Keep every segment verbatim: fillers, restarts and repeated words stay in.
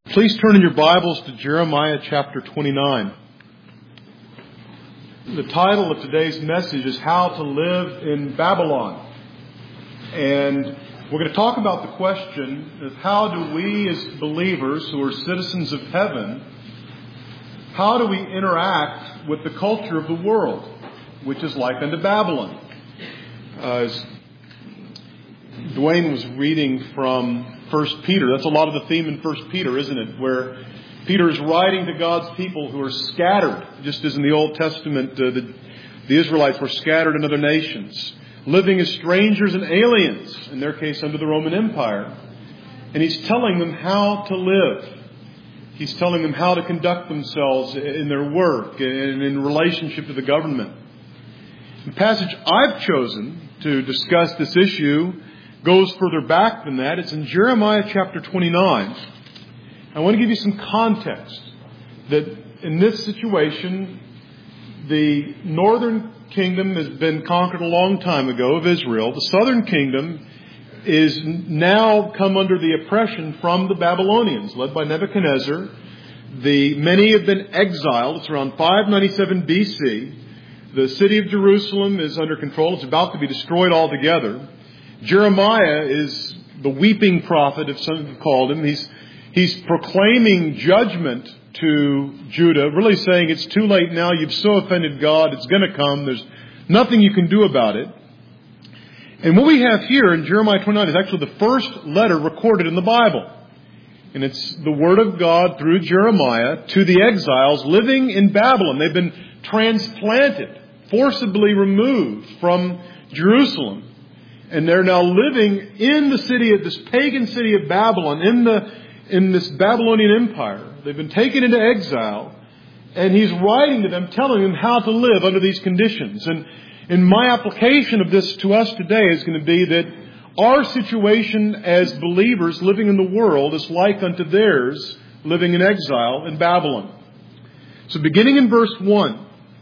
Please turn in your Bibles to Jeremiah chapter twenty-nine. The title of today's message is How to Live in Babylon. And we're going to talk about the question of how do we as believers who are citizens of heaven, how do we interact with the culture of the world, which is like unto Babylon. Uh, as Dwayne was reading from First Peter. That's a lot of the theme in First Peter, isn't it? Where Peter is writing to God's people who are scattered, just as in the Old Testament, uh, the, the Israelites were scattered in other nations, living as strangers and aliens, in their case under the Roman Empire. And he's telling them how to live. He's telling them how to conduct themselves in their work and in relationship to the government. The passage I've chosen to discuss this issue goes further back than that. It's in Jeremiah chapter twenty-nine. I want to give you some context that in this situation, the northern kingdom has been conquered a long time ago of Israel. The southern kingdom is now come under the oppression from the Babylonians, led by Nebuchadnezzar. The many have been exiled. It's around five ninety-seven B C. The city of Jerusalem is under control. It's about to be destroyed altogether. Jeremiah is the weeping prophet, if some have called him. He's, he's proclaiming judgment to Judah, really saying it's too late now. You've so offended God. It's going to come. There's nothing you can do about it. And what we have here in Jeremiah twenty-nine is actually the first letter recorded in the Bible. And it's the word of God through Jeremiah to the exiles living in Babylon. They've been transplanted, forcibly removed from Jerusalem. And they're now living in the city of this pagan city of Babylon, in the in this Babylonian empire. They've been taken into exile, and he's writing to them, telling them how to live under these conditions. And in my application of this to us today is going to be that our situation as believers living in the world is like unto theirs living in exile in Babylon. So beginning in verse one.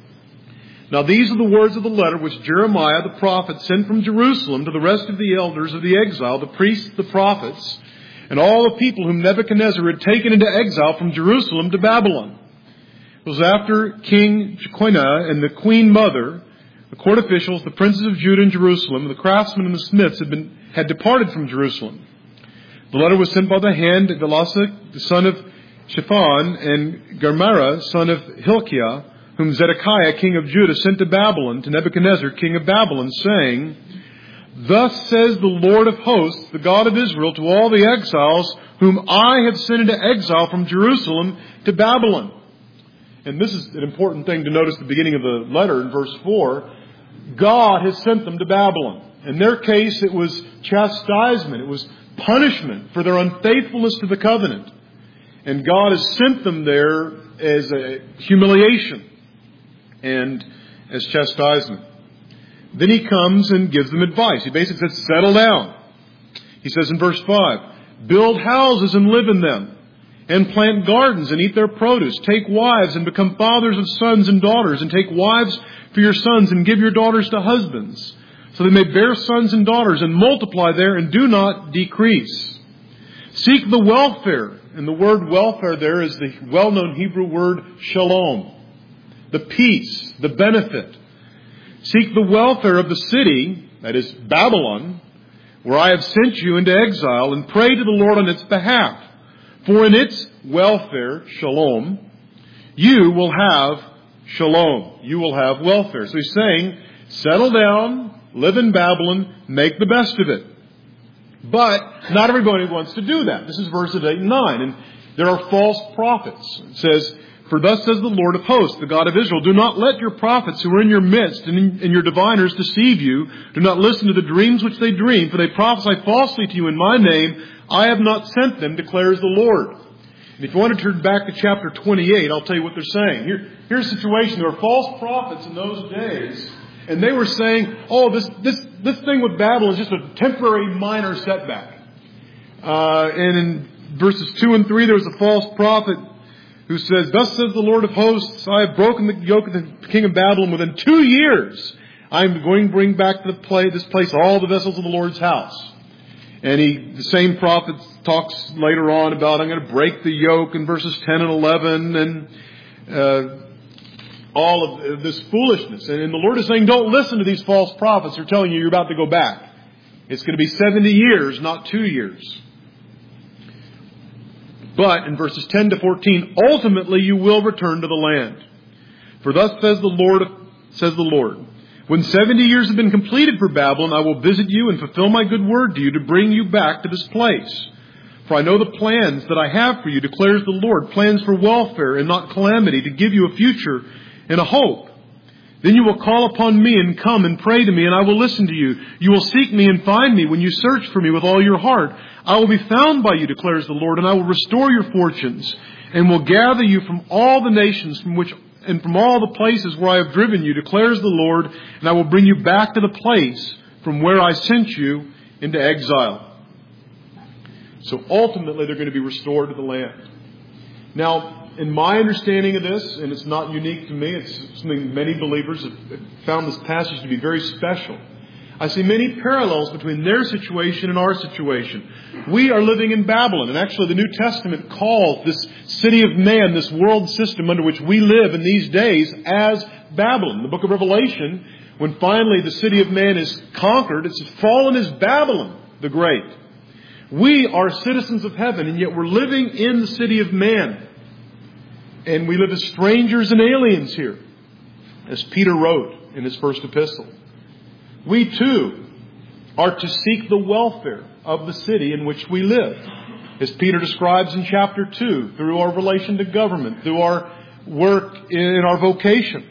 Now these are the words of the letter which Jeremiah the prophet sent from Jerusalem to the rest of the elders of the exile, the priests, the prophets, and all the people whom Nebuchadnezzar had taken into exile from Jerusalem to Babylon. It was after King Jeconiah and the queen mother, the court officials, the princes of Judah and Jerusalem, the craftsmen and the smiths had been had departed from Jerusalem. The letter was sent by the hand of Elasah, the son of Shaphan, and Gemariah, son of Hilkiah, whom Zedekiah, king of Judah, sent to Babylon, to Nebuchadnezzar, king of Babylon, saying, Thus says the Lord of hosts, the God of Israel, to all the exiles whom I have sent into exile from Jerusalem to Babylon. And this is an important thing to notice at the beginning of the letter in verse four. God has sent them to Babylon. In their case, it was chastisement. It was punishment for their unfaithfulness to the covenant. And God has sent them there as a humiliation and as chastisement. Then he comes and gives them advice. He basically says, settle down. He says in verse five, build houses and live in them, and plant gardens and eat their produce. Take wives and become fathers of sons and daughters, and take wives for your sons and give your daughters to husbands, so they may bear sons and daughters and multiply there and do not decrease. Seek the welfare, and the word welfare there is the well-known Hebrew word shalom. The peace, the benefit. Seek the welfare of the city, that is Babylon, where I have sent you into exile, and pray to the Lord on its behalf. For in its welfare, shalom, you will have shalom. You will have welfare. So he's saying, settle down, live in Babylon, make the best of it. But not everybody wants to do that. This is verses eight and nine. And there are false prophets. It says, For thus says the Lord of hosts, the God of Israel, do not let your prophets who are in your midst and, in, and your diviners deceive you. Do not listen to the dreams which they dream, for they prophesy falsely to you in my name. I have not sent them, declares the Lord. And if you want to turn back to chapter twenty-eight, I'll tell you what they're saying. Here, here's a situation. There were false prophets in those days, and they were saying, oh, this this this thing with Babylon is just a temporary minor setback. Uh, and in verses two and three, there was a false prophet who says, Thus says the Lord of hosts, I have broken the yoke of the king of Babylon. Within two years, I am going to bring back to the play, this place all the vessels of the Lord's house. And he, the same prophet talks later on about I'm going to break the yoke in verses ten and eleven and uh, all of this foolishness. And the Lord is saying, don't listen to these false prophets. They're telling you you're about to go back. It's going to be seventy years, not two years. But in verses ten to fourteen, ultimately you will return to the land. For thus says the Lord, says the Lord, when seventy years have been completed for Babylon, I will visit you and fulfill my good word to you to bring you back to this place. For I know the plans that I have for you, declares the Lord, plans for welfare and not calamity, to give you a future and a hope. Then you will call upon me and come and pray to me, and I will listen to you. You will seek me and find me when you search for me with all your heart. I will be found by you, declares the Lord, and I will restore your fortunes, and will gather you from all the nations from which and from all the places where I have driven you, declares the Lord, and I will bring you back to the place from where I sent you into exile. So ultimately they're going to be restored to the land. Now, in my understanding of this, and it's not unique to me, it's something many believers have found this passage to be very special. I see many parallels between their situation and our situation. We are living in Babylon, and actually the New Testament calls this city of man, this world system under which we live in these days, as Babylon. The book of Revelation, when finally the city of man is conquered, it's fallen as Babylon the Great. We are citizens of heaven, and yet we're living in the city of man. And we live as strangers and aliens here, as Peter wrote in his first epistle. We too are to seek the welfare of the city in which we live, as Peter describes in chapter two, through our relation to government, through our work in our vocation.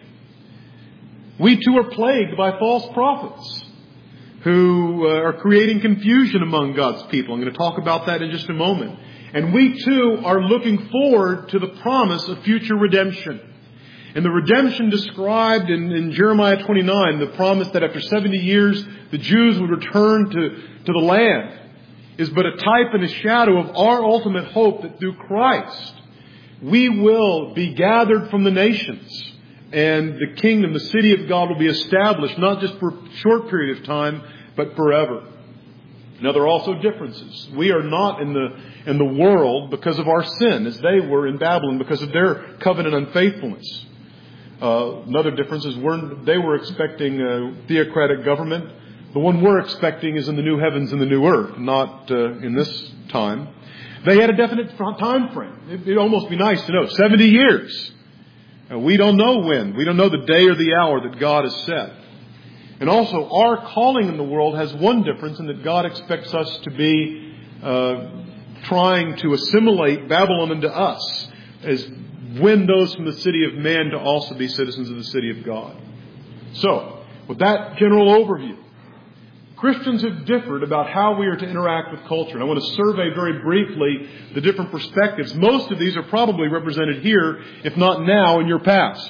We too are plagued by false prophets who are creating confusion among God's people. I'm going to talk about that in just a moment. And we too are looking forward to the promise of future redemption. And the redemption described in, in Jeremiah twenty-nine, the promise that after seventy years the Jews would return to, to the land, is but a type and a shadow of our ultimate hope that through Christ we will be gathered from the nations, and the kingdom, the city of God, will be established not just for a short period of time, but forever. Now there are also differences. We are not in the in the world because of our sin, as they were in Babylon because of their covenant unfaithfulness. Uh, another difference is we're, they were expecting a theocratic government. The one we're expecting is in the new heavens and the new earth, not uh, in this time. They had a definite time frame. It, it'd almost be nice to know. seventy years. Uh, we don't know when. We don't know the day or the hour that God has set. And also, our calling in the world has one difference, in that God expects us to be uh, trying to assimilate Babylon into us, as win those from the city of man to also be citizens of the city of God. So, with that general overview, Christians have differed about how we are to interact with culture. And I want to survey very briefly the different perspectives. Most of these are probably represented here, if not now, in your past.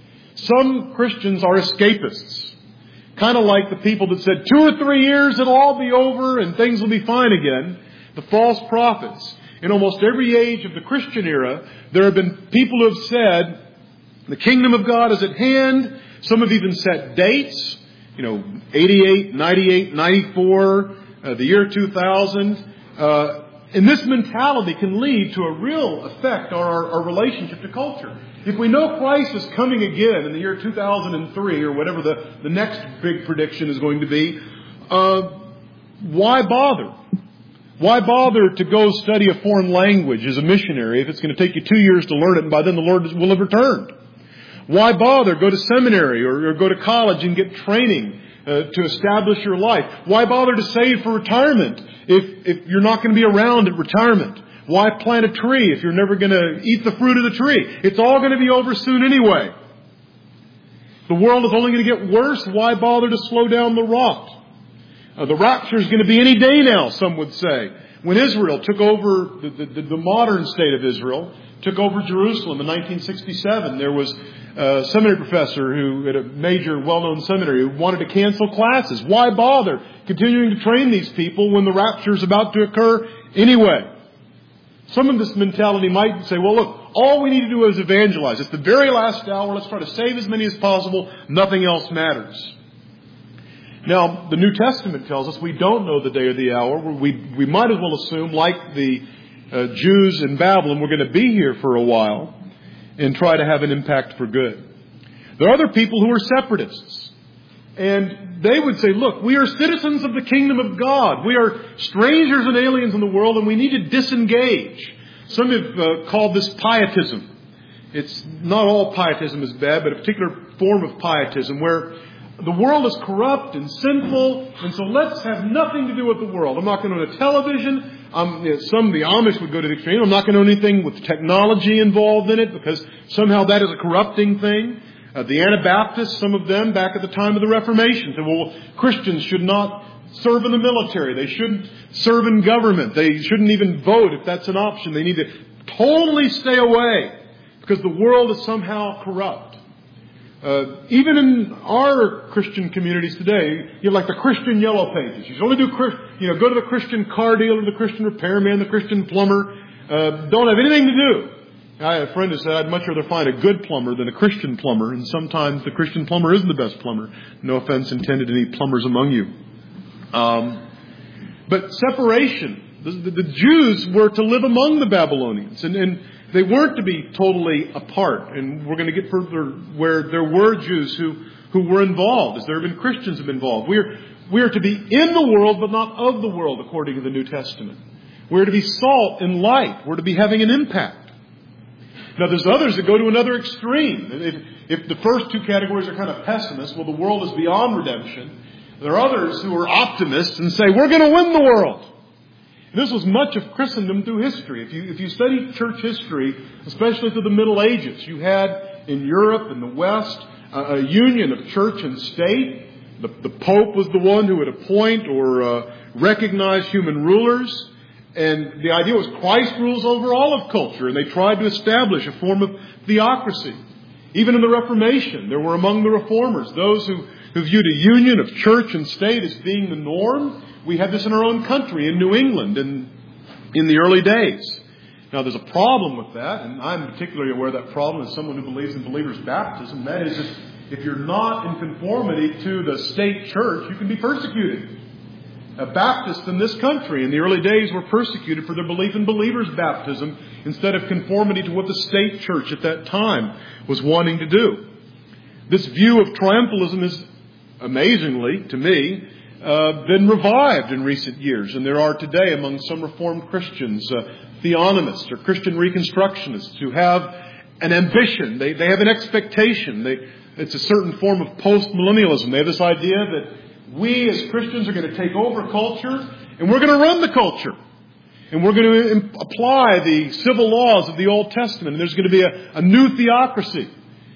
Some Christians are escapists. Kind of like the people that said, two or three years, it'll all be over and things will be fine again. The false prophets. In almost every age of the Christian era, there have been people who have said, the kingdom of God is at hand. Some have even set dates. You know, eighty-eight, ninety-eight, ninety-four, uh, the year two thousand. Uh, and this mentality can lead to a real effect on our, our relationship to culture. If we know Christ is coming again in the year two thousand three, or whatever the, the next big prediction is going to be, uh, why bother? Why bother to go study a foreign language as a missionary if it's going to take you two years to learn it and by then the Lord will have returned? Why bother go to seminary or, or go to college and get training uh, to establish your life? Why bother to save for retirement if, if you're not going to be around at retirement? Why plant a tree if you're never going to eat the fruit of the tree? It's all going to be over soon anyway. The world is only going to get worse. Why bother to slow down the rot? Uh, the rapture is going to be any day now, some would say. When Israel took over, the, the, the modern state of Israel, took over Jerusalem in nineteen sixty-seven, there was a seminary professor who, at a major well-known seminary, who wanted to cancel classes. Why bother continuing to train these people when the rapture is about to occur anyway? Some of this mentality might say, well, look, all we need to do is evangelize. It's the very last hour. Let's try to save as many as possible. Nothing else matters. Now, the New Testament tells us we don't know the day or the hour. We, we might as well assume, like the uh, Jews in Babylon, we're going to be here for a while and try to have an impact for good. There are other people who are separatists. And they would say, look, we are citizens of the kingdom of God. We are strangers and aliens in the world, and we need to disengage. Some have uh, called this pietism. It's not all pietism is bad, but a particular form of pietism where the world is corrupt and sinful, and so let's have nothing to do with the world. I'm not going to own a television. Um, you know, some of the Amish would go to the extreme. I'm not going to own anything with technology involved in it because somehow that is a corrupting thing. Uh, the Anabaptists, some of them back at the time of the Reformation, said, well, Christians should not serve in the military. They shouldn't serve in government. They shouldn't even vote if that's an option. They need to totally stay away because the world is somehow corrupt. Uh, even in our Christian communities today, you have like the Christian yellow pages. You should only do, you know, go to the Christian car dealer, the Christian repairman, the Christian plumber. Uh, don't have anything to do. I had a friend who said, I'd much rather find a good plumber than a Christian plumber. And sometimes the Christian plumber isn't the best plumber. No offense intended to any plumbers among you. Um, but separation. The, the, the Jews were to live among the Babylonians. And, and they weren't to be totally apart. And we're going to get further where there were Jews who, who were involved, as there have been Christians who have been involved. We're, we are to be in the world, but not of the world, according to the New Testament. We're to be salt and light. We're to be having an impact. Now, there's others that go to another extreme. If, if the first two categories are kind of pessimists, well, the world is beyond redemption. There are others who are optimists and say, we're going to win the world. This was much of Christendom through history. If you, if you study church history, especially through the Middle Ages, you had in Europe and the West a, a union of church and state. The, the Pope was the one who would appoint or uh, recognize human rulers. And the idea was Christ rules over all of culture, and they tried to establish a form of theocracy. Even in the Reformation, there were among the reformers those who, who viewed a union of church and state as being the norm. We had this in our own country, in New England, in, in the early days. Now, there's a problem with that, and I'm particularly aware of that problem as someone who believes in believers' baptism. That is, if, if you're not in conformity to the state church, you can be persecuted. Uh, Baptists in this country in the early days were persecuted for their belief in believers' baptism instead of conformity to what the state church at that time was wanting to do. This view of triumphalism has, amazingly to me, uh, been revived in recent years. And there are today among some Reformed Christians, uh, theonomists or Christian Reconstructionists who have an ambition. They, they have an expectation. They, it's a certain form of post-millennialism. They have this idea that we as Christians are going to take over culture, and we're going to run the culture. And we're going to apply the civil laws of the Old Testament. And there's going to be a, a new theocracy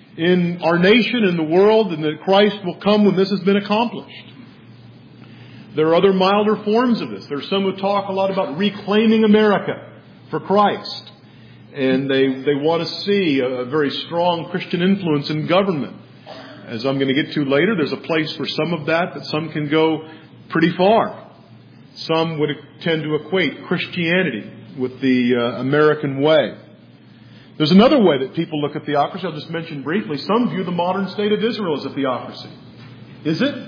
in our nation and the world, and that Christ will come when this has been accomplished. There are other milder forms of this. There are some who talk a lot about reclaiming America for Christ. And they, they want to see a, a very strong Christian influence in government. As I'm going to get to later, there's a place for some of that, but some can go pretty far. Some would tend to equate Christianity with the uh, American way. There's another way that people look at theocracy. I'll just mention briefly. Some view the modern state of Israel as a theocracy. Is it?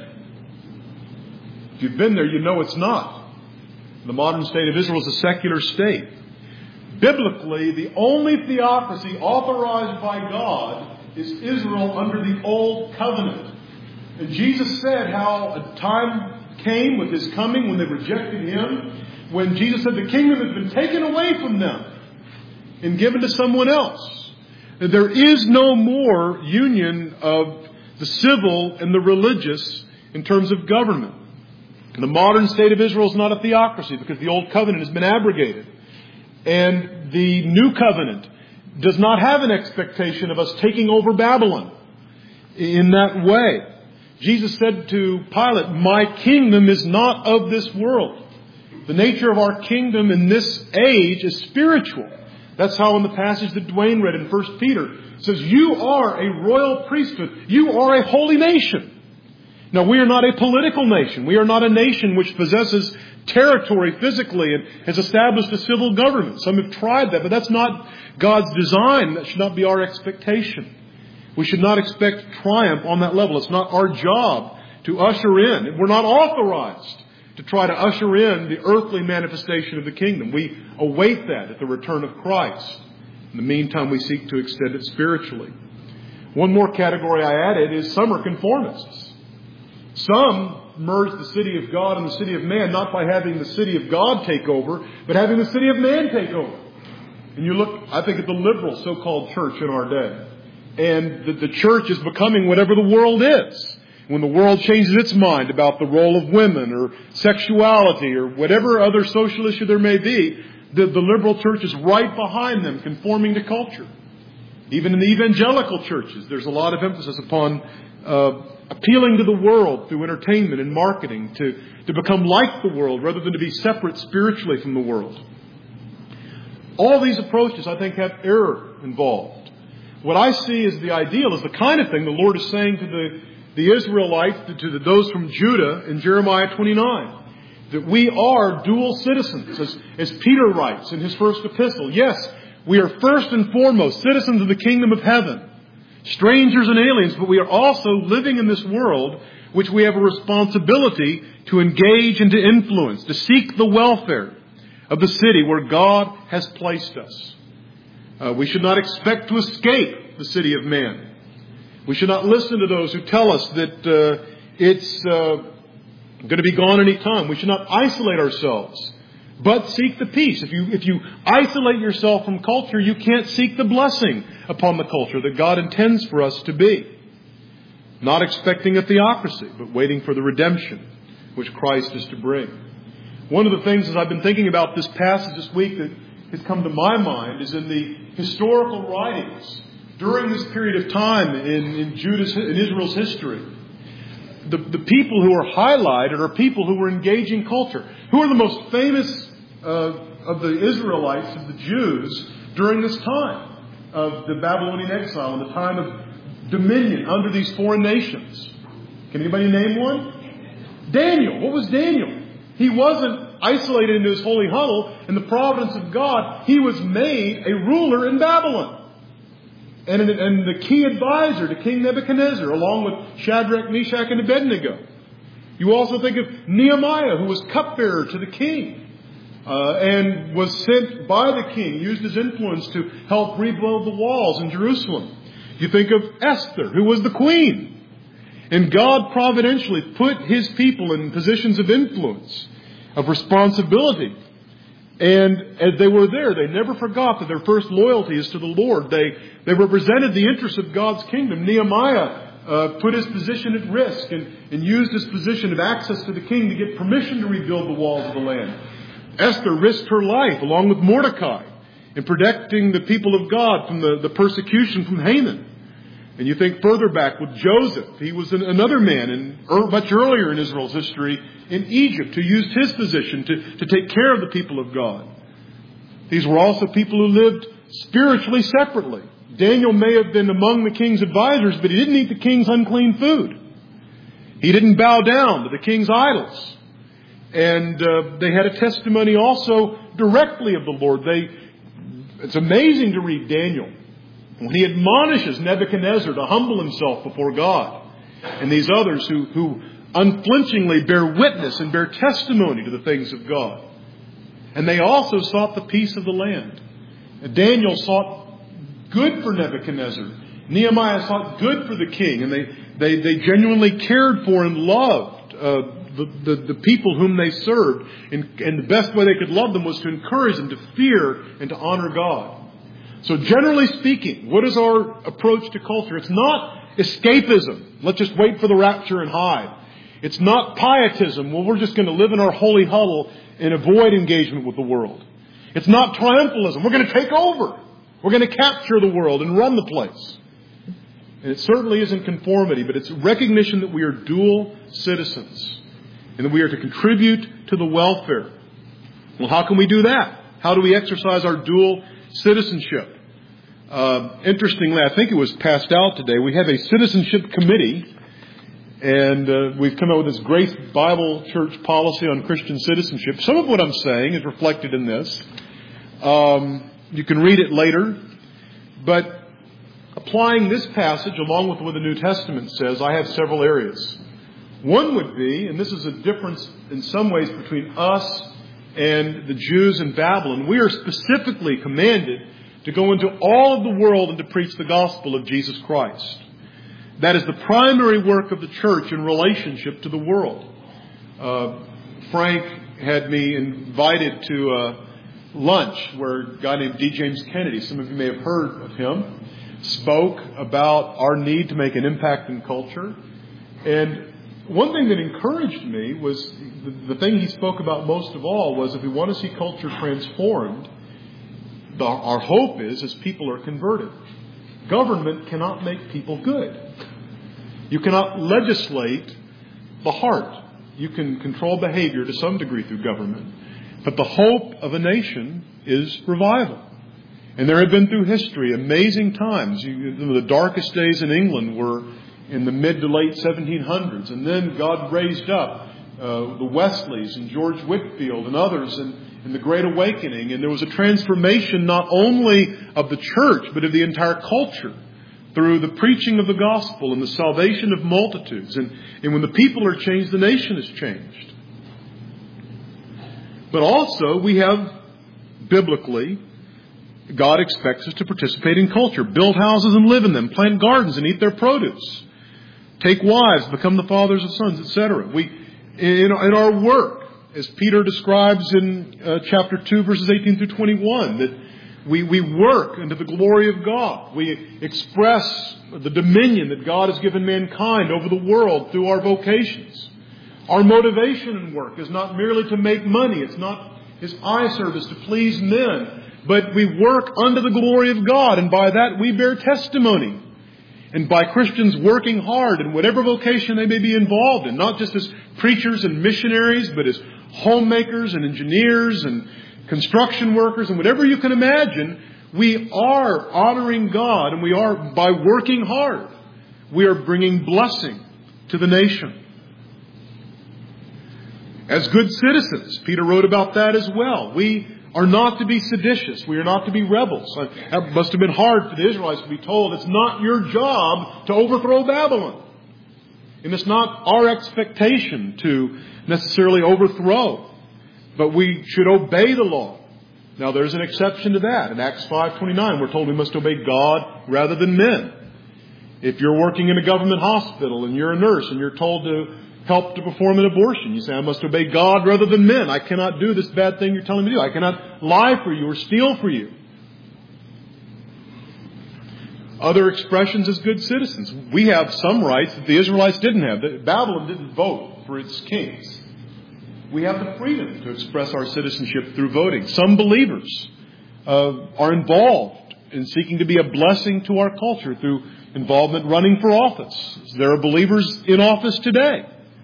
If you've been there, you know it's not. The modern state of Israel is a secular state. Biblically, the only theocracy authorized by God is Israel under the Old Covenant. And Jesus said how a time came with His coming when they rejected Him, when Jesus said the kingdom has been taken away from them and given to someone else. There is no more union of the civil and the religious in terms of government. The modern state of Israel is not a theocracy because the Old Covenant has been abrogated. And the New Covenant does not have an expectation of us taking over Babylon in that way. Jesus said to Pilate, "My kingdom is not of this world." The nature of our kingdom in this age is spiritual. That's how in the passage that Dwayne read in First Peter, it says, "You are a royal priesthood. You are a holy nation." Now, we are not a political nation. We are not a nation which possesses territory physically and has established a civil government. Some have tried that, but that's not God's design. That should not be our expectation. We should not expect triumph on that level. It's not our job to usher in. We're not authorized to try to usher in the earthly manifestation of the kingdom. We await that at the return of Christ. In the meantime, we seek to extend it spiritually. One more category I added is some are conformists. Some merge the city of God and the city of man, not by having the city of God take over, but having the city of man take over. And you look, I think, at the liberal so-called church in our day. And the, the church is becoming whatever the world is. When the world changes its mind about the role of women or sexuality or whatever other social issue there may be, the, the liberal church is right behind them, conforming to culture. Even in the evangelical churches, there's a lot of emphasis upon uh, appealing to the world through entertainment and marketing to, to become like the world rather than to be separate spiritually from the world. All these approaches, I think, have error involved. What I see as the ideal is the kind of thing the Lord is saying to the, the Israelites, to, to the, those from Judah in Jeremiah twenty-nine. That we are dual citizens, as, as Peter writes in his first epistle. Yes, we are first and foremost citizens of the kingdom of heaven, strangers and aliens, but we are also living in this world which we have a responsibility to engage and to influence, to seek the welfare of the city where God has placed us. Uh, we should not expect to escape the city of man. We should not listen to those who tell us that uh, it's uh, going to be gone any time. We should not isolate ourselves, but seek the peace. If you if you isolate yourself from culture, you can't seek the blessing upon the culture that God intends for us to be. Not expecting a theocracy, but waiting for the redemption which Christ is to bring. One of the things as I've been thinking about this passage this week that has come to my mind is in the historical writings during this period of time in, in Judah's, in Israel's history. The, the people who are highlighted are people who were engaging culture. Who are the most famous uh, of the Israelites, of the Jews, during this time of the Babylonian exile and the time of dominion under these foreign nations? Can anybody name one? Daniel. What was Daniel? He wasn't isolated into his holy huddle in the providence of God. He was made a ruler in Babylon. And, and the key advisor to King Nebuchadnezzar, along with Shadrach, Meshach, and Abednego. You also think of Nehemiah, who was cupbearer to the king, uh, and was sent by the king, used his influence to help rebuild the walls in Jerusalem. You think of Esther, who was the queen. And God providentially put His people in positions of influence, of responsibility. And as they were there, they never forgot that their first loyalty is to the Lord. They they represented the interests of God's kingdom. Nehemiah uh, put his position at risk and, and used his position of access to the king to get permission to rebuild the walls of the land. Esther risked her life along with Mordecai in protecting the people of God from the, the persecution from Haman. And you think further back with Joseph. He was an, another man in, much earlier in Israel's history in Egypt who used his position to, to take care of the people of God. These were also people who lived spiritually separately. Daniel may have been among the king's advisors, but he didn't eat the king's unclean food. He didn't bow down to the king's idols. And uh, they had a testimony also directly of the Lord. They, it's amazing to read Daniel when he admonishes Nebuchadnezzar to humble himself before God. And these others who, who unflinchingly bear witness and bear testimony to the things of God. And they also sought the peace of the land. And Daniel sought good for Nebuchadnezzar. Nehemiah sought good for the king. And they, they, they genuinely cared for and loved uh, the, the, the people whom they served. And, and the best way they could love them was to encourage them to fear and to honor God. So generally speaking, what is our approach to culture? It's not escapism. Let's just wait for the rapture and hide. It's not pietism. Well, we're just going to live in our holy huddle and avoid engagement with the world. It's not triumphalism. We're going to take over. We're going to capture the world and run the place. And it certainly isn't conformity, but it's recognition that we are dual citizens and that we are to contribute to the welfare. Well, how can we do that? How do we exercise our dual citizenship? Uh, interestingly, I think it was passed out today. We have a citizenship committee, and uh, we've come up with this Grace Bible Church policy on Christian citizenship. Some of what I'm saying is reflected in this. Um, you can read it later, but applying this passage along with what the New Testament says, I have several areas One would be, and this is a difference in some ways between us and the Jews in Babylon, we are specifically commanded to go into all of the world and to preach the gospel of Jesus Christ. That is the primary work of the church in relationship to the world. Uh, Frank had me invited to a lunch where a guy named D. James Kennedy, some of you may have heard of him, spoke about our need to make an impact in culture. And one thing that encouraged me was the, the thing he spoke about most of all was if we want to see culture transformed, the, our hope is as people are converted. Government cannot make people good. You cannot legislate the heart. You can control behavior to some degree through government. But the hope of a nation is revival. And there have been through history amazing times. You, the darkest days in England were in the mid to late seventeen hundreds. And then God raised up uh, the Wesleys and George Whitefield and others in, in the Great Awakening. And there was a transformation not only of the church, but of the entire culture through the preaching of the gospel and the salvation of multitudes. And, and when the people are changed, the nation is changed. But also, we have, biblically, God expects us to participate in culture. Build houses and live in them. Plant gardens and eat their produce. Take wives, become the fathers of sons, et cetera. We, in, in our work, as Peter describes in uh, chapter two, verses eighteen through twenty-one, that we, we work unto the glory of God. We express the dominion that God has given mankind over the world through our vocations. Our motivation in work is not merely to make money. It's not His eye service to please men. But we work unto the glory of God. And by that we bear testimony. And by Christians working hard in whatever vocation they may be involved in. Not just as preachers and missionaries, but as homemakers and engineers and construction workers and whatever you can imagine. We are honoring God. And we are, by working hard, we are bringing blessing to the nation. As good citizens, Peter wrote about that as well. We are not to be seditious. We are not to be rebels. That must have been hard for the Israelites to be told it's not your job to overthrow Babylon. And it's not our expectation to necessarily overthrow. But we should obey the law. Now there's an exception to that. In Acts five twenty-nine, we're told we must obey God rather than men. If you're working in a government hospital and you're a nurse and you're told to help to perform an abortion, you say, I must obey God rather than men. I cannot do this bad thing you're telling me to do. I cannot lie for you or steal for you. Other expressions as good citizens. We have some rights that the Israelites didn't have. Babylon didn't vote for its kings. We have the freedom to express our citizenship through voting. Some believers uh, are involved in seeking to be a blessing to our culture through involvement running for office. There are believers in office today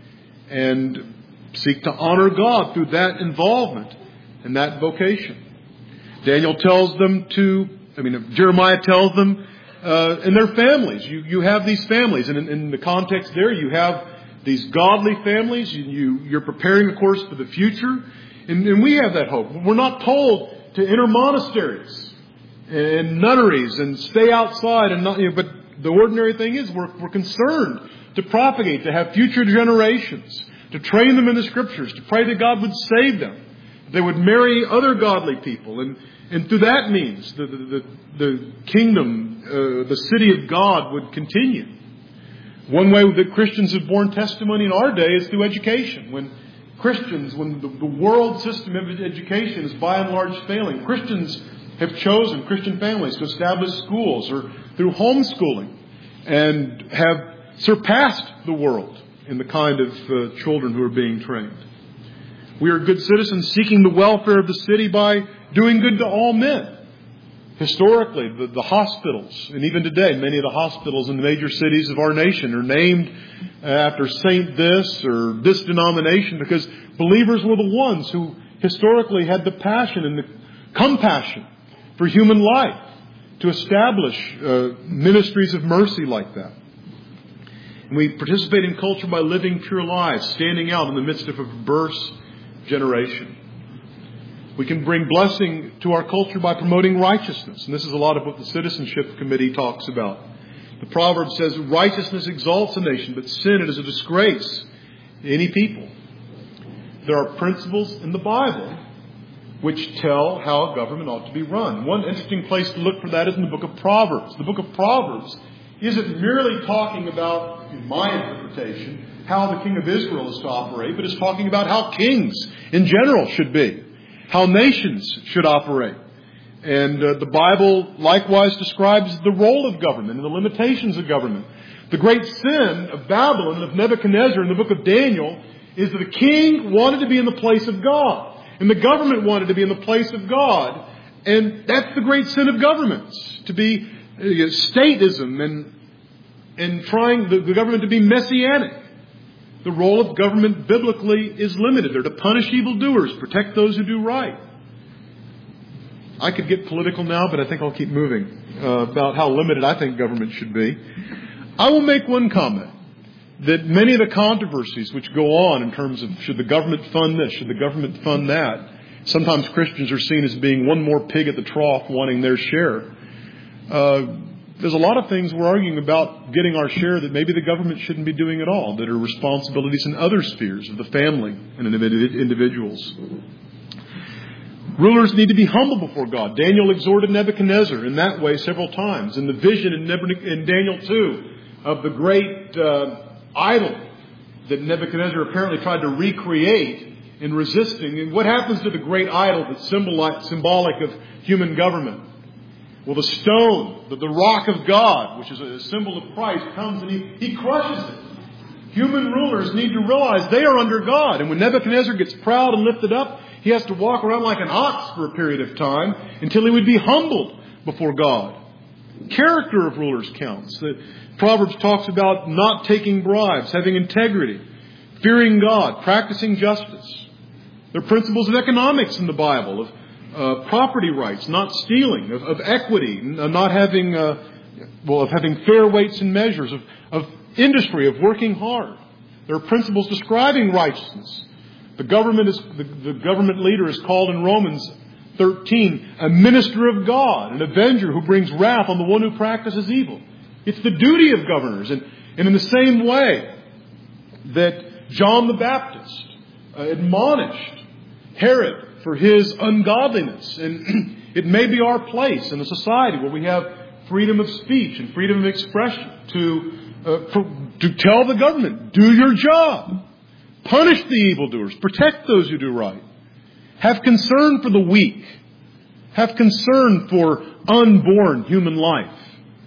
and seek to honor God through that involvement and that vocation. Daniel tells them to, I mean, Jeremiah tells them, uh, and their families. You, you have these families, and in, in the context there, you have these godly families. You, you, you're preparing, of course, for the future. And, and we have that hope. We're not told to enter monasteries and nunneries and stay outside and not, you know, but the ordinary thing is we're, we're concerned to propagate, to have future generations, to train them in the Scriptures, to pray that God would save them. They would marry other godly people. And, and through that means, the, the, the, the kingdom, uh, the city of God would continue. One way that Christians have borne testimony in our day is through education. When Christians, when the, the world system of education is by and large failing, Christians have chosen, Christian families, to establish schools or through homeschooling and have surpassed the world in the kind of uh, children who are being trained. We are good citizens seeking the welfare of the city by doing good to all men. Historically, the, the hospitals, and even today, many of the hospitals in the major cities of our nation are named after Saint this or this denomination because believers were the ones who historically had the passion and the compassion for human life to establish uh, ministries of mercy like that. And we participate in culture by living pure lives, standing out in the midst of a diverse generation. We can bring blessing to our culture by promoting righteousness. And this is a lot of what the Citizenship Committee talks about. The proverb says, righteousness exalts a nation, but sin it is a disgrace. any people. There are principles in the Bible which tell how a government ought to be run. One interesting place to look for that is in the book of Proverbs. The book of Proverbs isn't merely talking about, in my interpretation, how the king of Israel is to operate, but it's talking about how kings in general should be, how nations should operate. And uh, the Bible likewise describes the role of government and the limitations of government. The great sin of Babylon and of Nebuchadnezzar in the book of Daniel is that the king wanted to be in the place of God. And the government wanted to be in the place of God. And that's the great sin of governments, to be uh, statism and and trying the, the government to be messianic. The role of government biblically is limited. They're to punish evildoers, protect those who do right. I could get political now, but I think I'll keep moving uh, about how limited I think government should be. I will make one comment, that many of the controversies which go on in terms of should the government fund this, should the government fund that, sometimes Christians are seen as being one more pig at the trough wanting their share. Uh, there's a lot of things we're arguing about getting our share that maybe the government shouldn't be doing at all, that are responsibilities in other spheres of the family and individuals. Rulers need to be humble before God. Daniel exhorted Nebuchadnezzar in that way several times. In the vision in, in Daniel two of the great uh, idol that Nebuchadnezzar apparently tried to recreate in resisting. And what happens to the great idol that's symbolic of human government? Well, the stone, the, the rock of God, which is a symbol of Christ, comes and he, he crushes it. Human rulers need to realize they are under God. And when Nebuchadnezzar gets proud and lifted up, he has to walk around like an ox for a period of time until he would be humbled before God. Character of rulers counts. The Proverbs talks about not taking bribes, having integrity, fearing God, practicing justice. There are principles of economics in the Bible, of uh, property rights, not stealing, of, of equity, not having, uh, well, of having fair weights and measures, of, of industry, of working hard. There are principles describing righteousness. The government is the, the government leader is called in Romans thirteen a minister of God, an avenger who brings wrath on the one who practices evil. It's the duty of governors, and, and in the same way that John the Baptist uh, admonished Herod for his ungodliness, and it may be our place in a society where we have freedom of speech and freedom of expression to uh, for, to tell the government, do your job. Punish the evildoers. Protect those who do right. Have concern for the weak. Have concern for unborn human life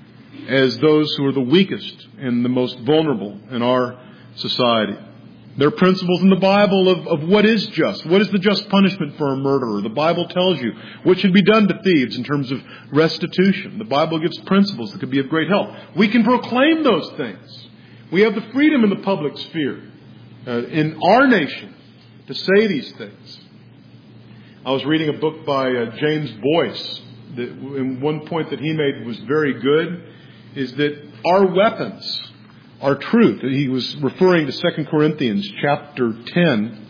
as those who are the weakest and the most vulnerable in our society. There are principles in the Bible of, of what is just. What is the just punishment for a murderer? The Bible tells you what should be done to thieves in terms of restitution. The Bible gives principles that could be of great help. We can proclaim those things. We have the freedom in the public sphere. Uh, in our nation, to say these things. I was reading a book by uh, James Boyce, that, and one point that he made was very good, is that our weapons are truth. He was referring to Second Corinthians chapter ten.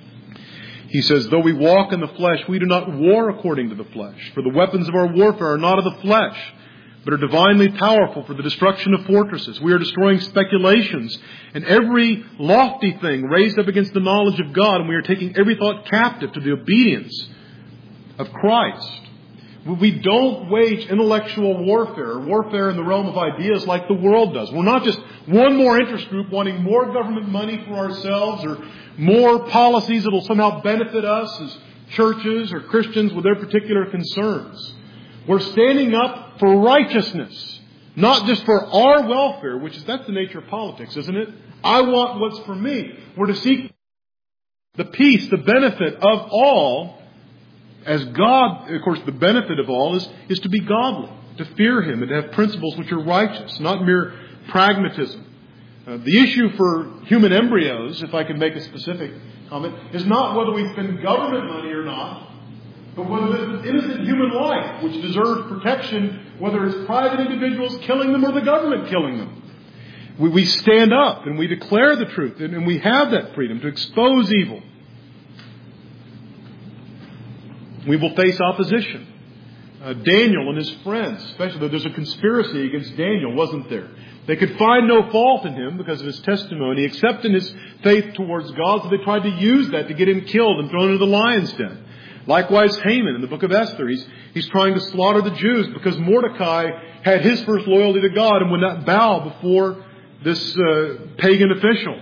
He says, though we walk in the flesh, we do not war according to the flesh. For the weapons of our warfare are not of the flesh, but are divinely powerful for the destruction of fortresses. We are destroying speculations and every lofty thing raised up against the knowledge of God, and we are taking every thought captive to the obedience of Christ. We don't wage intellectual warfare, warfare in the realm of ideas like the world does. We're not just one more interest group wanting more government money for ourselves or more policies that will somehow benefit us as churches or Christians with their particular concerns. We're standing up for righteousness, not just for our welfare, which is, that's the nature of politics, isn't it? I want what's for me. We're to seek the peace, the benefit of all, as God, of course, the benefit of all is, is to be godly, to fear Him and to have principles which are righteous, not mere pragmatism. Uh, the issue for human embryos, if I can make a specific comment, is not whether we spend government money or not, but whether it's an innocent human life which deserves protection, whether it's private individuals killing them or the government killing them. We, we stand up and we declare the truth, and, and we have that freedom to expose evil. We will face opposition. Uh, Daniel and his friends, especially, there's a conspiracy against Daniel, wasn't there? They could find no fault in him because of his testimony, except in his faith towards God, so they tried to use that to get him killed and thrown into the lion's den. Likewise, Haman in the book of Esther, he's, he's trying to slaughter the Jews because Mordecai had his first loyalty to God and would not bow before this uh, pagan official.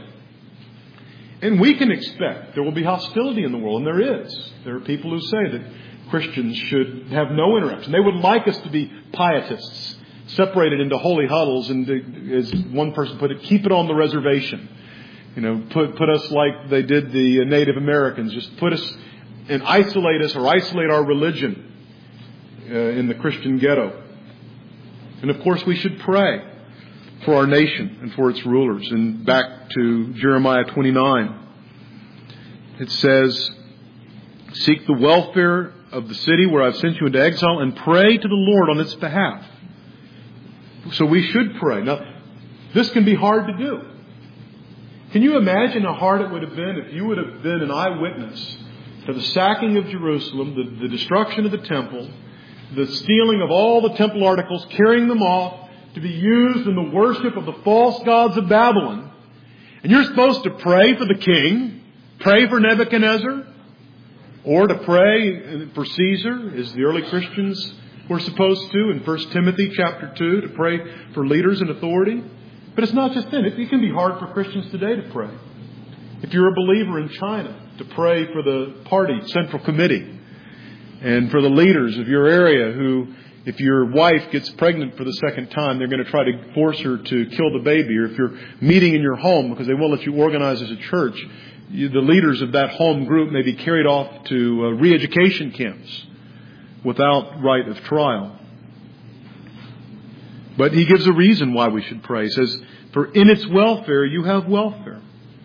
And we can expect there will be hostility in the world, and there is. There are people who say that Christians should have no interaction. They would like us to be pietists, separated into holy huddles, and to, as one person put it, keep it on the reservation. You know, put put us like they did the Native Americans, just put us and isolate us or isolate our religion uh, in the Christian ghetto. And of course, we should pray for our nation and for its rulers. And back to Jeremiah twenty-nine, it says, "Seek the welfare of the city where I've sent you into exile and pray to the Lord on its behalf." So we should pray. Now, this can be hard to do. Can you imagine how hard it would have been if you would have been an eyewitness to the sacking of Jerusalem, the, the destruction of the temple, the stealing of all the temple articles, carrying them off to be used in the worship of the false gods of Babylon. And you're supposed to pray for the king, pray for Nebuchadnezzar, or to pray for Caesar, as the early Christians were supposed to in First Timothy chapter two, to pray for leaders and authority. But it's not just then. It, it can be hard for Christians today to pray. If you're a believer in China, to pray for the party central committee and for the leaders of your area who, if your wife gets pregnant for the second time, they're going to try to force her to kill the baby. Or if you're meeting in your home because they won't let you organize as a church, you, the leaders of that home group may be carried off to uh, re-education camps without right of trial. But he gives a reason why we should pray. He says, "For in its welfare you have welfare."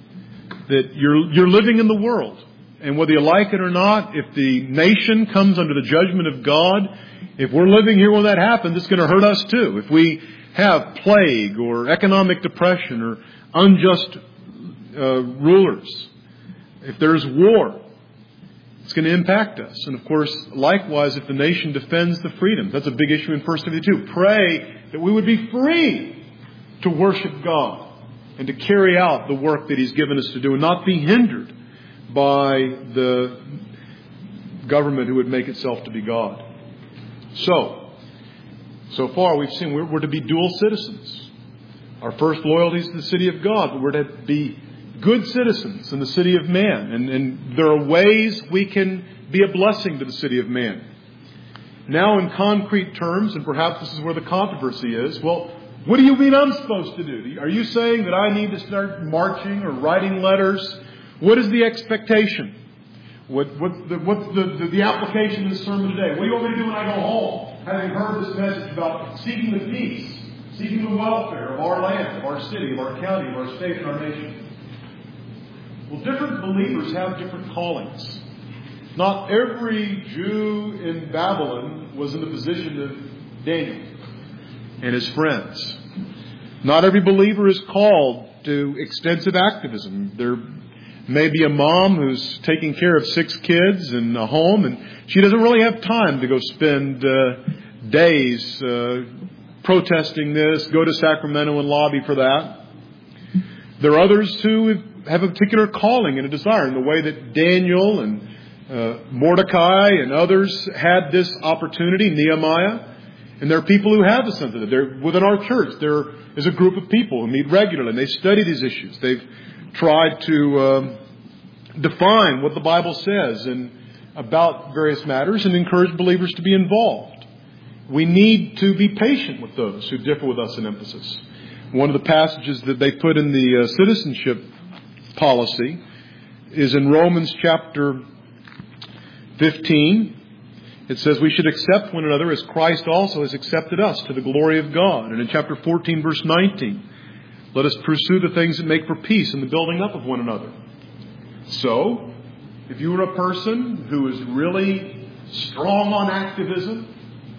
That you're you're living in the world. And whether you like it or not, if the nation comes under the judgment of God, if we're living here when that happens, it's going to hurt us too. If we have plague or economic depression or unjust uh, rulers, if there's war, it's going to impact us. And of course, likewise, if the nation defends the freedom, that's a big issue in First Timothy two. Pray that we would be free to worship God and to carry out the work that He's given us to do and not be hindered by the government who would make itself to be God. So, so far we've seen we're, we're to be dual citizens. Our first loyalty is to the city of God, but we're to be good citizens in the city of man. And, and there are ways we can be a blessing to the city of man. Now in concrete terms, and perhaps this is where the controversy is, well, what do you mean I'm supposed to do? Are you saying that I need to start marching or writing letters? What is the expectation? What, what's the, what's the, the, the application of the sermon today? What do you want me to do when I go home? Having heard this message about seeking the peace, seeking the welfare of our land, of our city, of our county, of our state, and our nation. Well, different believers have different callings. Not every Jew in Babylon was in the position of Daniel and his friends. Not every believer is called to extensive activism. There may be a mom who's taking care of six kids in a home, and she doesn't really have time to go spend uh, days uh, protesting this, go to Sacramento and lobby for that. There are others who have a particular calling and a desire in the way that Daniel and uh, Mordecai and others had this opportunity, Nehemiah. And there are people who have the sense of it. They're within our church. There is a group of people who meet regularly and they study these issues. They've tried to um, define what the Bible says and about various matters and encourage believers to be involved. We need to be patient with those who differ with us in emphasis. One of the passages that they put in the uh, citizenship policy is in Romans chapter fifteen. It says we should accept one another as Christ also has accepted us to the glory of God. And in chapter fourteen, verse nineteen, let us pursue the things that make for peace and the building up of one another. So, if you were a person who is really strong on activism,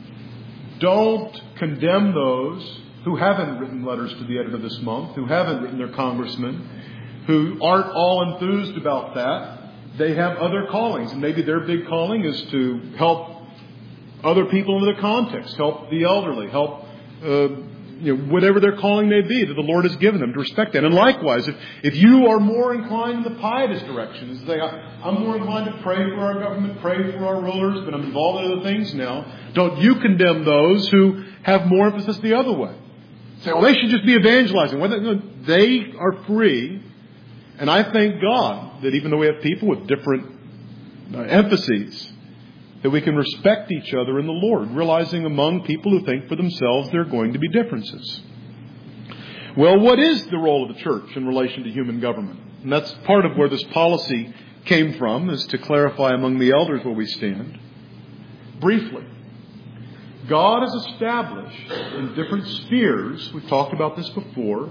don't condemn those who haven't written letters to the editor this month, who haven't written their congressman, who aren't all enthused about that. They have other callings, and maybe their big calling is to help other people in the context. Help the elderly. Help uh, you know, whatever their calling may be that the Lord has given them, to respect that. And likewise, if, if you are more inclined in the pietist direction, and say, I'm more inclined to pray for our government, pray for our rulers, but I'm involved in other things now, don't you condemn those who have more emphasis the other way. Say, well, they should just be evangelizing. Well, they are free. And I thank God that even though we have people with different uh, emphases, that we can respect each other in the Lord, realizing among people who think for themselves there are going to be differences. Well, what is the role of the church in relation to human government? And that's part of where this policy came from, is to clarify among the elders where we stand. Briefly, God has established in different spheres, we've talked about this before,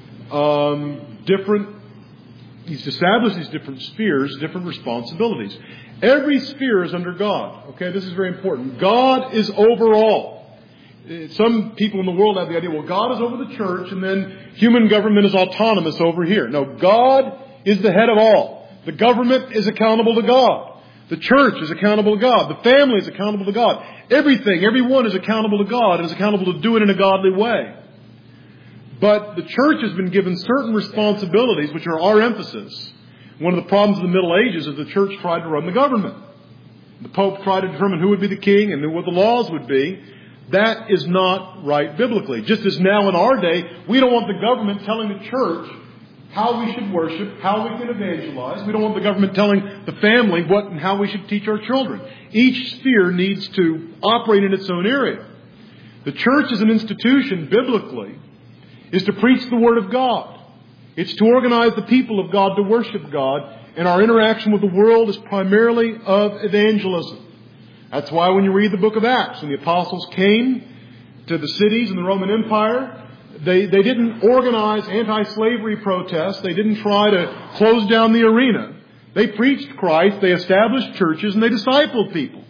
um, different, He's established these different spheres, different responsibilities. Every sphere is under God. Okay, this is very important. God is over all. Some people in the world have the idea, well, God is over the church and then human government is autonomous over here. No, God is the head of all. The government is accountable to God. The church is accountable to God. The family is accountable to God. Everything, everyone is accountable to God and is accountable to do it in a godly way. But the church has been given certain responsibilities, which are our emphasis. One of the problems of the Middle Ages is the church tried to run the government. The Pope tried to determine who would be the king and what the laws would be. That is not right biblically. Just as now in our day, we don't want the government telling the church how we should worship, how we can evangelize. We don't want the government telling the family what and how we should teach our children. Each sphere needs to operate in its own area. The church as an institution, biblically, is to preach the Word of God. It's to organize the people of God to worship God. And our interaction with the world is primarily of evangelism. That's why when you read the book of Acts, when the apostles came to the cities in the Roman Empire, they, they didn't organize anti-slavery protests. They didn't try to close down the arena. They preached Christ, they established churches, and they discipled people.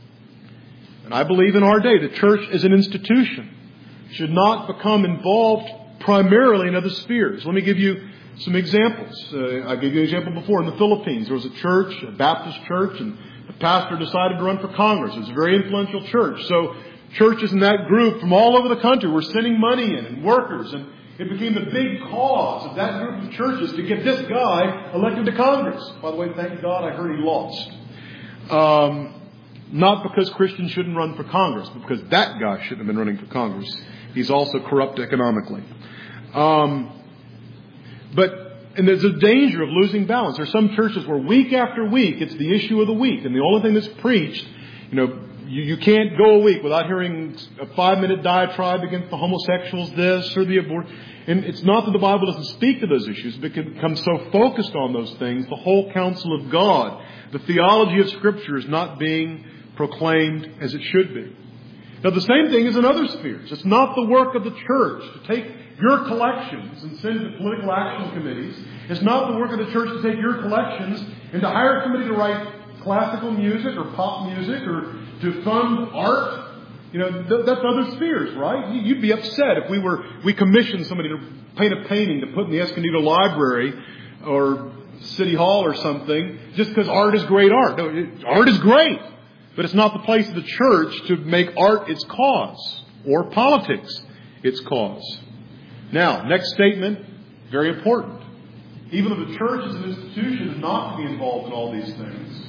And I believe in our day the church as an institution should not become involved primarily in other spheres. Let me give you some examples. Uh, I gave you an example before in the Philippines. There was a church, a Baptist church, and the pastor decided to run for Congress. It was a very influential church. So churches in that group from all over the country were sending money in and workers. And it became the big cause of that group of churches to get this guy elected to Congress. By the way, thank God I heard he lost. Um, not because Christians shouldn't run for Congress, but because that guy shouldn't have been running for Congress. He's also corrupt economically. Um, but, and there's a danger of losing balance. There are some churches where week after week, it's the issue of the week. And the only thing that's preached, you know, you, you can't go a week without hearing a five-minute diatribe against the homosexuals, this or the abortion. And it's not that the Bible doesn't speak to those issues, but it becomes so focused on those things, the whole counsel of God, the theology of Scripture is not being proclaimed as it should be. Now, the same thing is in other spheres. It's not the work of the church to take your collections and send to political action committees. It's not the work of the church to take your collections and to hire somebody to write classical music or pop music or to fund art. You know, th- that's other spheres, right? You'd be upset if we were we commissioned somebody to paint a painting to put in the Escondido Library or City Hall or something just because art is great art. No, it, art is great. But it's not the place of the church to make art its cause or politics its cause. Now, next statement, very important. Even though the church as an institution is not to be involved in all these things,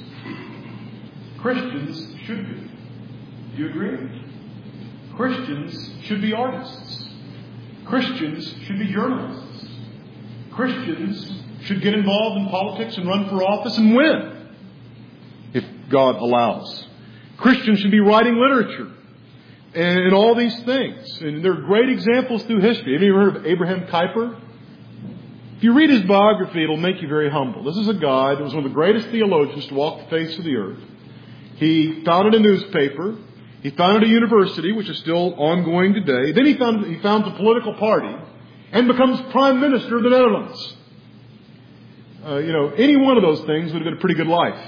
Christians should be. Do you agree? Christians should be artists. Christians should be journalists. Christians should get involved in politics and run for office and win, if God allows. Christians should be writing literature and, and all these things. And there are great examples through history. Have you ever heard of Abraham Kuyper? If you read his biography, it'll make you very humble. This is a guy that was one of the greatest theologians to walk the face of the earth. He founded a newspaper. He founded a university, which is still ongoing today. Then he found he founds a political party and becomes Prime Minister of the Netherlands. Uh, you know, any one of those things would have been a pretty good life.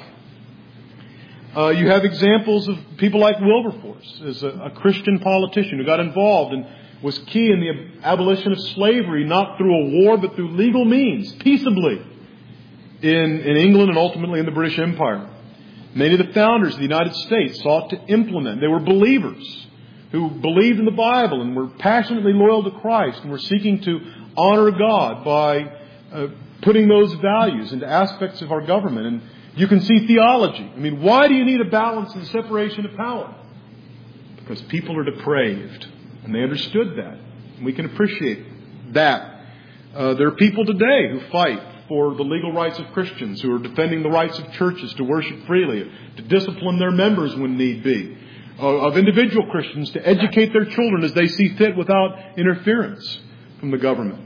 Uh, you have examples of people like Wilberforce as a, a Christian politician who got involved and was key in the abolition of slavery, not through a war, but through legal means, peaceably, in, in England and ultimately in the British Empire. Many of the founders of the United States sought to implement. They were believers who believed in the Bible and were passionately loyal to Christ and were seeking to honor God by uh, putting those values into aspects of our government. And you can see theology. I mean, why do you need a balance and separation of power? Because people are depraved. And they understood that. And we can appreciate that. Uh, there are people today who fight for the legal rights of Christians, who are defending the rights of churches to worship freely, to discipline their members when need be, uh, of individual Christians to educate their children as they see fit without interference from the government.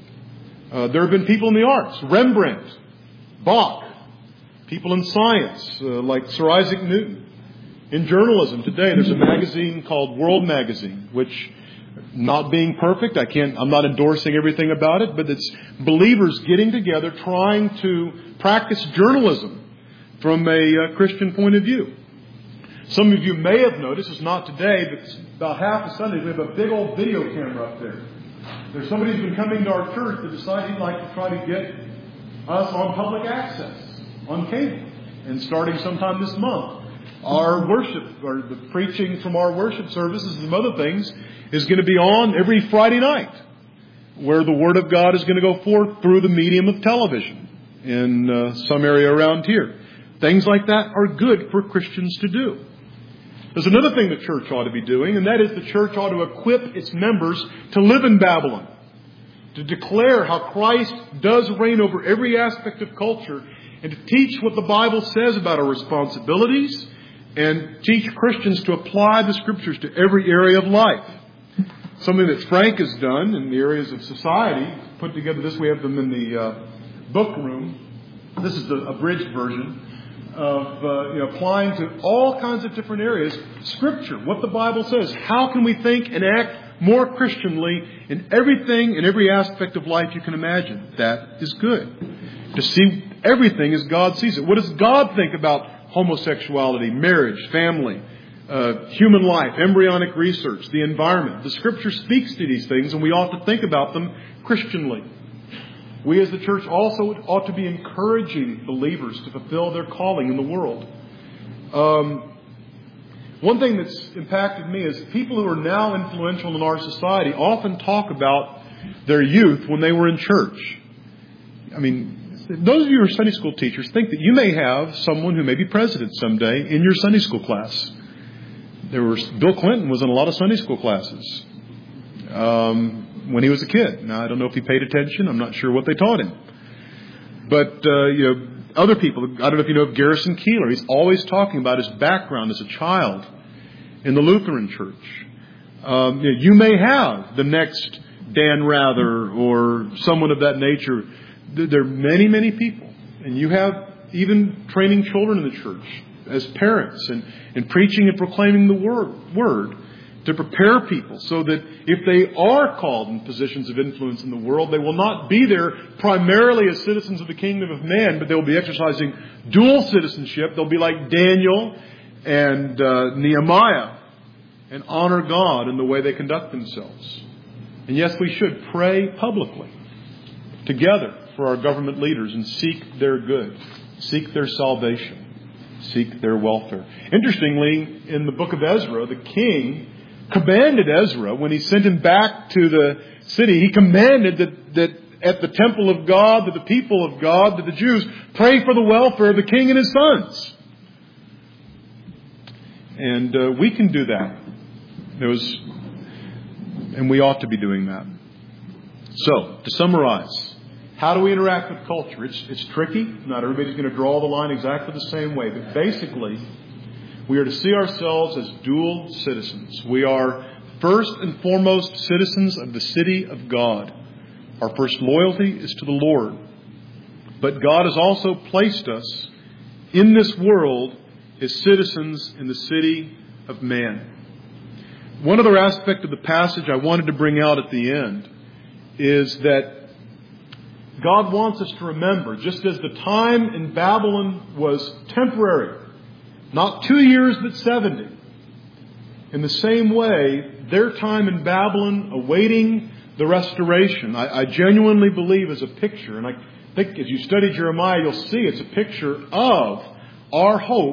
Uh, there have been people in the arts, Rembrandt, Bach, people in science uh, like Sir Isaac Newton. In journalism today, there's a magazine called World Magazine, which, not being perfect, I can't, I'm not endorsing everything about it, but it's believers getting together trying to practice journalism from a uh, Christian point of view. Some of you may have noticed, it's not today, but about half the Sundays we have a big old video camera up there. There's somebody who's been coming to our church that decided he'd like to try to get us on public access, on cable. And starting sometime this month, our worship, or the preaching from our worship services and some other things, is going to be on every Friday night, where the Word of God is going to go forth through the medium of television in uh, some area around here. Things like that are good for Christians to do. There's another thing the church ought to be doing, and that is the church ought to equip its members to live in Babylon, to declare how Christ does reign over every aspect of culture, and to teach what the Bible says about our responsibilities, and teach Christians to apply the Scriptures to every area of life. Something that Frank has done in the areas of society, put together this, we have them in the uh, book room. This is the abridged version of uh, you know, applying to all kinds of different areas. Scripture, what the Bible says. How can we think and act more Christianly in everything, in every aspect of life you can imagine? That is good. To see everything as God sees it. What does God think about homosexuality, marriage, family, uh, human life, embryonic research, the environment? The Scripture speaks to these things, and we ought to think about them Christianly. We as the church also ought to be encouraging believers to fulfill their calling in the world. Um, one thing that's impacted me is people who are now influential in our society often talk about their youth when they were in church. I mean, those of you who are Sunday school teachers think that you may have someone who may be president someday in your Sunday school class. There was Bill Clinton was in a lot of Sunday school classes um, when he was a kid. Now, I don't know if he paid attention. I'm not sure what they taught him. But, uh, you know, other people, I don't know if you know of Garrison Keillor. He's always talking about his background as a child in the Lutheran Church. Um, you know, you may have the next Dan Rather or someone of that nature. There are many, many people. And you have even training children in the church as parents and, and preaching and proclaiming the word, word to prepare people so that if they are called in positions of influence in the world, they will not be there primarily as citizens of the kingdom of man, but they will be exercising dual citizenship. They'll be like Daniel and uh, Nehemiah and honor God in the way they conduct themselves. And yes, we should pray publicly together for our government leaders and seek their good, seek their salvation, seek their welfare. Interestingly, in the book of Ezra, the king commanded Ezra, when he sent him back to the city, he commanded that, that at the temple of God, that the people of God, that the Jews pray for the welfare of the king and his sons. And uh, we can do that. There was, and we ought to be doing that. So, to summarize, how do we interact with culture? It's, it's tricky. Not everybody's going to draw the line exactly the same way. But basically, we are to see ourselves as dual citizens. We are first and foremost citizens of the city of God. Our first loyalty is to the Lord. But God has also placed us in this world as citizens in the city of man. One other aspect of the passage I wanted to bring out at the end is that God wants us to remember, just as the time in Babylon was temporary, not two years, but seventy. In the same way, their time in Babylon awaiting the restoration, I, I genuinely believe is a picture. And I think as you study Jeremiah, you'll see it's a picture of our hope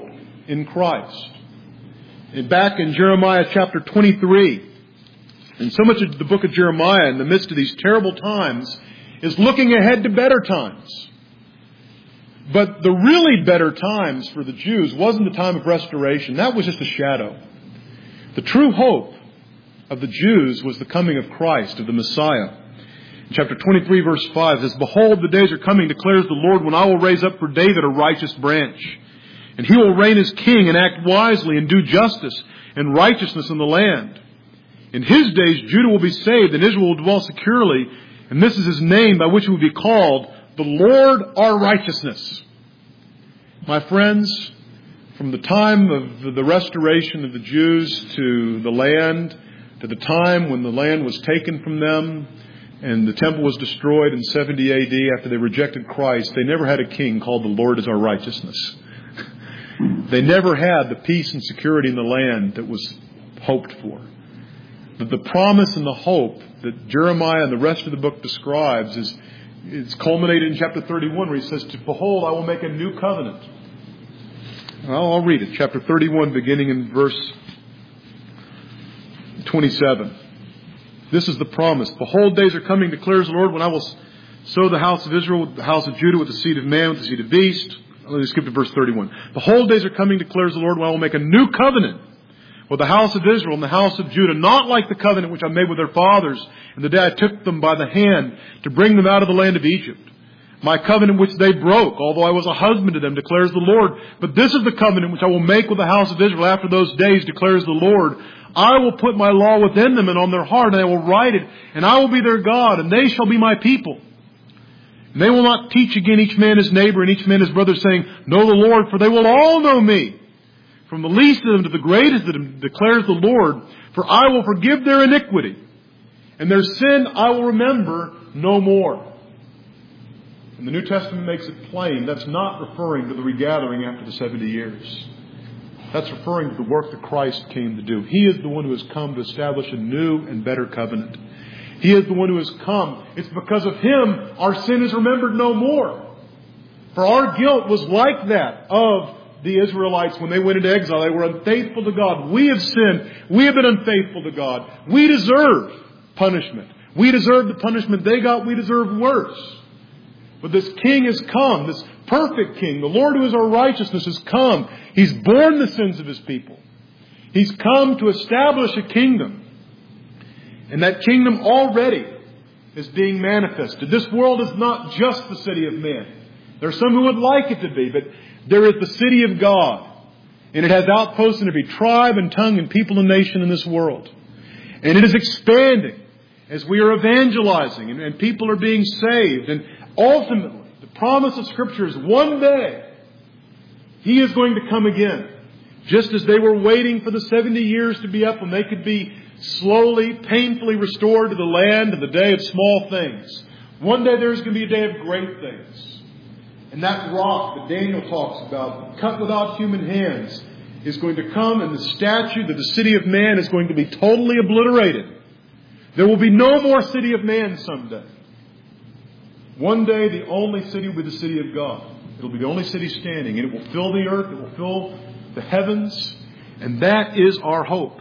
in Christ. And back in Jeremiah chapter twenty-three, and so much of the book of Jeremiah in the midst of these terrible times is looking ahead to better times. But the really better times for the Jews wasn't the time of restoration. That was just a shadow. The true hope of the Jews was the coming of Christ, of the Messiah. In chapter twenty-three, verse five, it says, "Behold, the days are coming, declares the Lord, when I will raise up for David a righteous branch. And he will reign as king and act wisely and do justice and righteousness in the land. In his days Judah will be saved and Israel will dwell securely. And this is his name by which he will be called, the Lord our righteousness." My friends, from the time of the restoration of the Jews to the land, to the time when the land was taken from them and the temple was destroyed in seventy A D after they rejected Christ, they never had a king called the Lord is our righteousness. They never had the peace and security in the land that was hoped for. But the promise and the hope that Jeremiah and the rest of the book describes is it's culminated in chapter thirty-one, where he says, "Behold, I will make a new covenant." Well, I'll read it. Chapter thirty-one, beginning in verse twenty-seven. This is the promise. "Behold, days are coming, declares the Lord, when I will sow the house of Israel with the house of Judah with the seed of man, with the seed of beast." Let me skip to verse thirty-one. "Behold, days are coming, declares the Lord, when I will make a new covenant with the house of Israel and the house of Judah, not like the covenant which I made with their fathers in the day I took them by the hand to bring them out of the land of Egypt. My covenant which they broke, although I was a husband to them, declares the Lord. But this is the covenant which I will make with the house of Israel after those days, declares the Lord. I will put my law within them and on their heart, and I will write it, and I will be their God, and they shall be my people. And they will not teach again each man his neighbor and each man his brother, saying, Know the Lord, for they will all know me, from the least of them to the greatest of them, declares the Lord. For I will forgive their iniquity, and their sin I will remember no more." And the New Testament makes it plain that's not referring to the regathering after the seventy years. That's referring to the work that Christ came to do. He is the one who has come to establish a new and better covenant. He is the one who has come. It's because of Him our sin is remembered no more. For our guilt was like that of the Israelites when they went into exile. They were unfaithful to God. We have sinned. We have been unfaithful to God. We deserve punishment. We deserve the punishment they got. We deserve worse. But this King has come, this perfect King, the Lord who is our righteousness has come. He's borne the sins of His people. He's come to establish a kingdom. And that kingdom already is being manifested. This world is not just the city of men. There are some who would like it to be, but there is the city of God. And it has outposts in every tribe and tongue and people and nation in this world. And it is expanding as we are evangelizing and, and people are being saved. And ultimately, the promise of Scripture is one day He is going to come again. Just as they were waiting for the seventy years to be up when they could be slowly, painfully restored to the land of the day of small things. One day there's going to be a day of great things. And that rock that Daniel talks about, cut without human hands, is going to come, and the statue that the city of man is going to be totally obliterated. There will be no more city of man someday. One day the only city will be the city of God. It will be the only city standing, and it will fill the earth, it will fill the heavens, and that is our hope.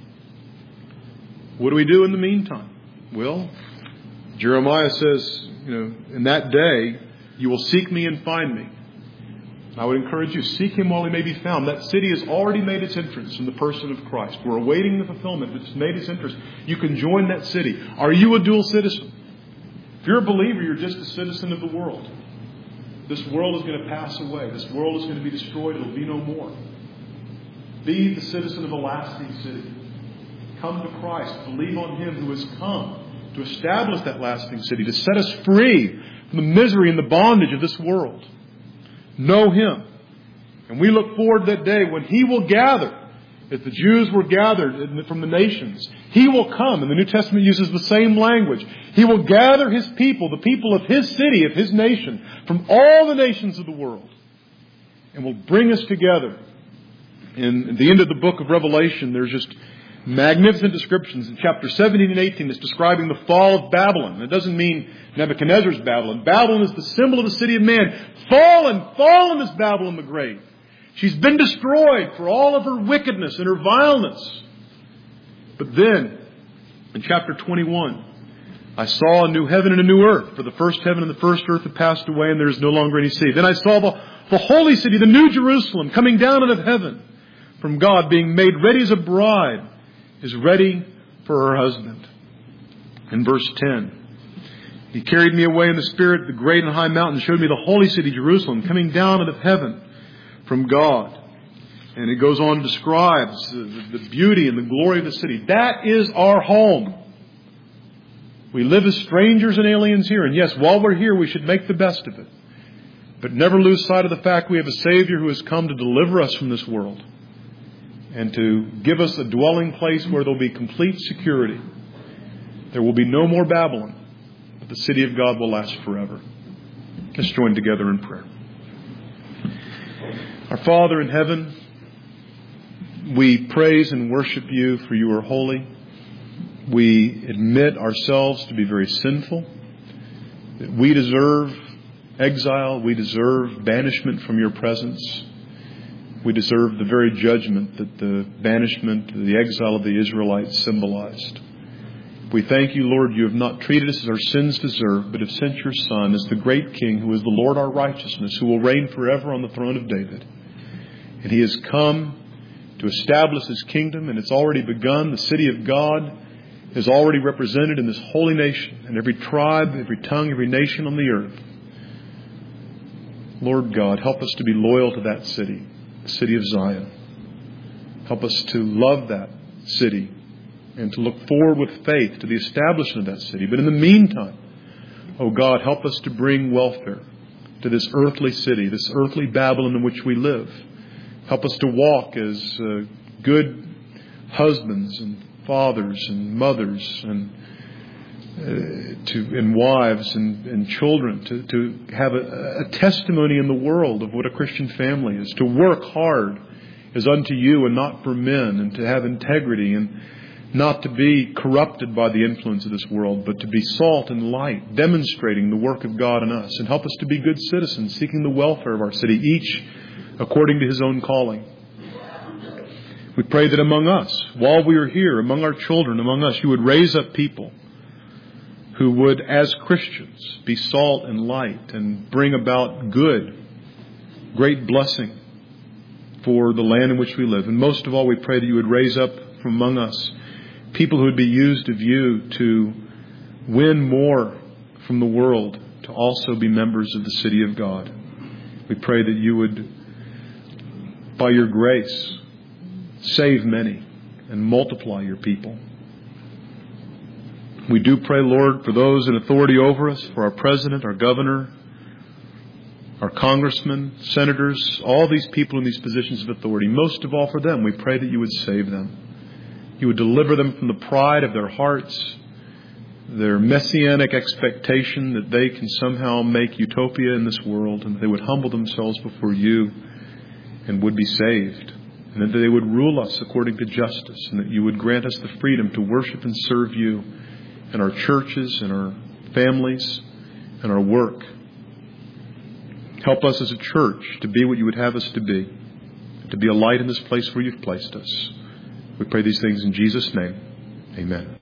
What do we do in the meantime? Well, Jeremiah says, you know, in that day, you will seek me and find me. I would encourage you, seek Him while He may be found. That city has already made its entrance in the person of Christ. We're awaiting the fulfillment. It's made its entrance. You can join that city. Are you a dual citizen? If you're a believer, you're just a citizen of the world. This world is going to pass away. This world is going to be destroyed. It will be no more. Be the citizen of a lasting city. Come to Christ. Believe on Him who has come to establish that lasting city, to set us free from the misery and the bondage of this world. Know Him. And we look forward to that day when He will gather, as the Jews were gathered from the nations. He will come, and the New Testament uses the same language. He will gather His people, the people of His city, of His nation, from all the nations of the world, and will bring us together. In the end of the book of Revelation, there's just magnificent descriptions. In chapter seventeen and eighteen, it's describing the fall of Babylon. It doesn't mean Nebuchadnezzar's Babylon. Babylon is the symbol of the city of man. Fallen, fallen is Babylon the Great. She's been destroyed for all of her wickedness and her vileness. But then, in chapter twenty-one, I saw a new heaven and a new earth, for the first heaven and the first earth have passed away, and there is no longer any sea. Then I saw the, the holy city, the new Jerusalem, coming down out of heaven from God, being made ready as a bride is ready for her husband. In verse ten, He carried me away in the Spirit, the great and high mountain, and showed me the holy city, Jerusalem, coming down out of heaven from God. And it goes on and describes the, the beauty and the glory of the city. That is our home. We live as strangers and aliens here. And yes, while we're here, we should make the best of it. But never lose sight of the fact we have a Savior who has come to deliver us from this world and to give us a dwelling place where there will be complete security. There will be no more Babylon, but the city of God will last forever. Let's join together in prayer. Our Father in heaven, we praise and worship You, for You are holy. We admit ourselves to be very sinful, that we deserve exile, we deserve banishment from Your presence. We deserve the very judgment that the banishment, the exile of the Israelites symbolized. We thank You, Lord, You have not treated us as our sins deserve, but have sent Your Son as the great King, who is the Lord our righteousness, who will reign forever on the throne of David. And He has come to establish His kingdom, and it's already begun. The city of God is already represented in this holy nation, and every tribe, every tongue, every nation on the earth. Lord God, help us to be loyal to that city, the city of Zion. Help us to love that city and to look forward with faith to the establishment of that city. But in the meantime, oh God, help us to bring welfare to this earthly city, this earthly Babylon in which we live. Help us to walk as uh, good husbands and fathers and mothers and uh, to and wives and, and children, to, to have a, a testimony in the world of what a Christian family is, to work hard as unto You and not for men, and to have integrity and not to be corrupted by the influence of this world, but to be salt and light, demonstrating the work of God in us. And help us to be good citizens, seeking the welfare of our city, each according to his own calling. We pray that among us, while we are here, among our children, among us, You would raise up people who would, as Christians, be salt and light and bring about good, great blessing for the land in which we live. And most of all, we pray that You would raise up from among us people who would be used of You to win more from the world, to also be members of the city of God. We pray that You would, by Your grace, save many and multiply Your people. We do pray, Lord, for those in authority over us, for our president, our governor, our congressmen, senators, all these people in these positions of authority. Most of all for them, we pray that You would save them. You would deliver them from the pride of their hearts, their messianic expectation that they can somehow make utopia in this world, and that they would humble themselves before You and would be saved. And that they would rule us according to justice, and that You would grant us the freedom to worship and serve You in our churches, in our families, and our work. Help us as a church to be what You would have us to be, to be a light in this place where You've placed us. We pray these things in Jesus' name. Amen.